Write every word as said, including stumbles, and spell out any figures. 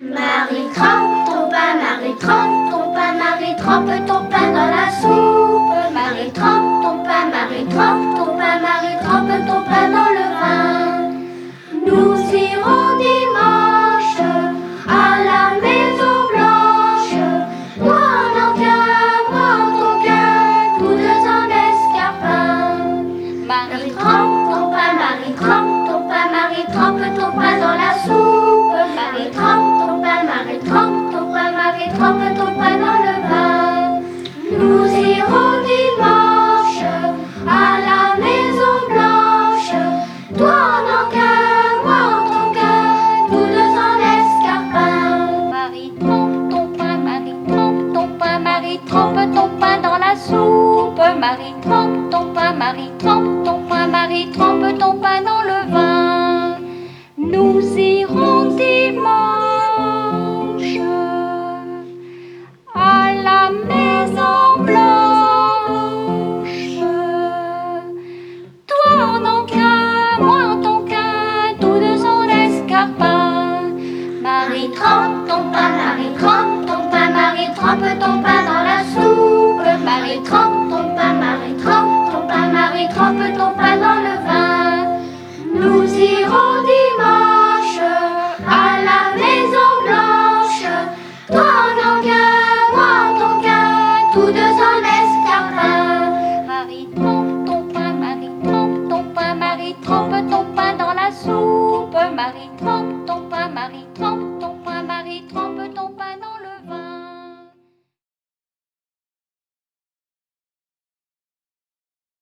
Marie, trempe ton pain, Marie, trempe ton pain, Marie, trempe ton pain dans la soupe. Marie, trempe ton pain, Marie, trempe ton pain, Marie, trempe ton pain dans le vin. Nous irons dimanche à la Maison Blanche. Toi en Anquin, moi en Tonquin, tous deux en escarpin. Marie, trempe ton pain, Marie, trempe ton pain, Marie, trempe ton pain dans la soupe. Marie, trempe ton pain, Marie, trempe ton pain, Marie, trempe ton pain dans le vin. Nous irons dimanche à la Maison Blanche. Toi en Anquin, moi en Tonquin, tous deux en escarpin. Marie, trempe ton pain, Marie, trempe ton pain, Marie, trempe ton pain dans la soupe. Marie, trempe ton pain, Marie, trempe ton pain, Marie, trempe ton pain dans le vin. Nous irons dimanche à la Maison Blanche. Toi en Anquin, moi en Tonquin, tous deux en escarpin. Marie, trempe ton pain, Marie, trempe ton pain, Marie, trempe ton pain dans la soupe. Marie, trempe ton pain, Marie, trempe ton pain, Marie, trempe ton pain dans le vin. Nous irons dimanche à la Maison Blanche. Toi en Anquin, moi en Tonquin, tous deux en escarpin. Marie, trempe ton pain, Marie, trempe ton pain, Marie, trempe ton pain dans la soupe. Marie,